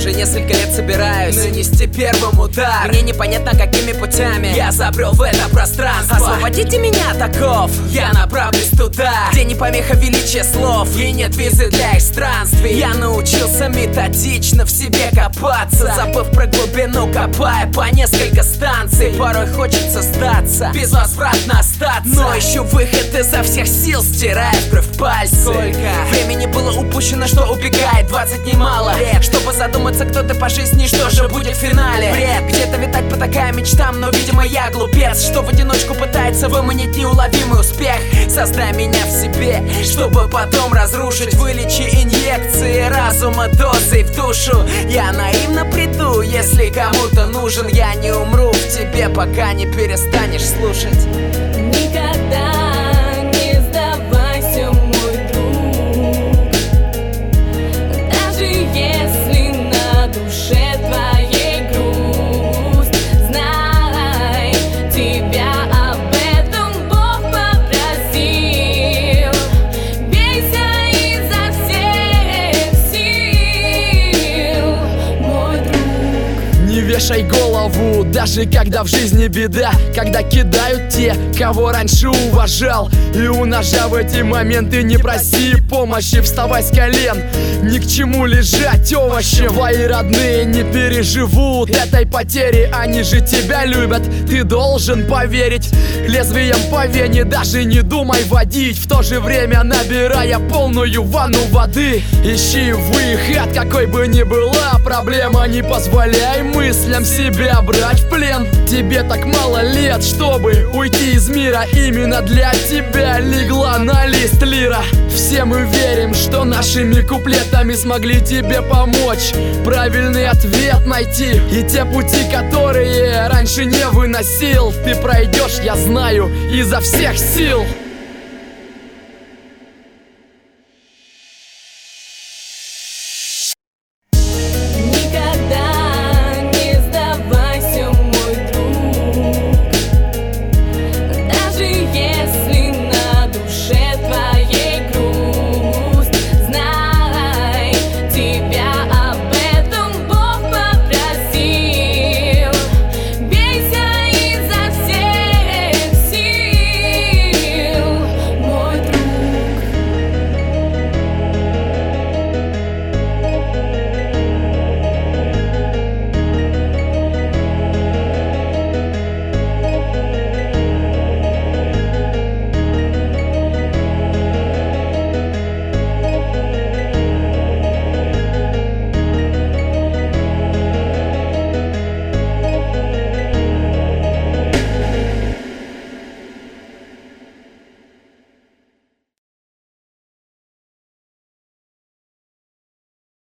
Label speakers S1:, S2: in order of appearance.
S1: уже несколько лет собираюсь нанести первым удар. Мне непонятно, какими путями я забрел в это пространство. Освободите меня, таков, я направлюсь туда, где не помеха величия слов и нет визы для их странствий. Я научился методично в себе копаться, забыв про глубину, копая по несколько станций. Порой хочется сдаться, безвозвратно остаться, но ищу выход изо всех сил, стирая кровь в пальцы. Сколько времени было упущено, что убегает, 20 немало лет, чтобы задуматься, кто ты по жизни, что же будет в финале. Бред, где-то витать потакая мечтам, но, видимо, я глупец, что в одиночку пытается выманить неуловимый успех. Создай меня в себе, чтобы потом разрушить. Вылечи инъекции разума дозой в душу. Я наивно приду, если кому-то нужен. Я не умру в тебе, пока не перестанешь слушать.
S2: Никогда не сдавайся, мой друг, даже если на душе твоей грусть. Знай, тебя об этом Бог попросил. Бейся изо всех сил, мой друг.
S3: Не вешай голову, даже когда в жизни беда, когда кидают те, кого раньше уважал. И унося в эти моменты не проси помощи, вставай с колен, ни к чему лежать овощи. Твои родные не переживут этой потери, они же тебя любят, ты должен поверить. Лезвием по вене даже не думай водить, в то же время набирая полную ванну воды. Ищи выход, какой бы ни была проблема, не позволяй мыслям себя брать в плен. Тебе так мало лет, чтобы уйти из мира, именно для тебя легла на лист лира. Все мы верим, что нашими куплетами смогли тебе помочь правильный ответ найти. И те пути, которые раньше не выносил, ты пройдешь, я знаю, изо всех сил.